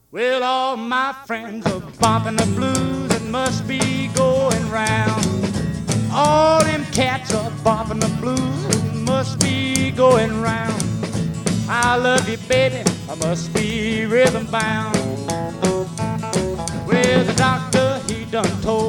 Well, all my friends are bumping the blues, it must be going round. All them cats are bumping the blues, it must be going round. I love you, baby, I must be rhythm bound. Well, the doctor, he done told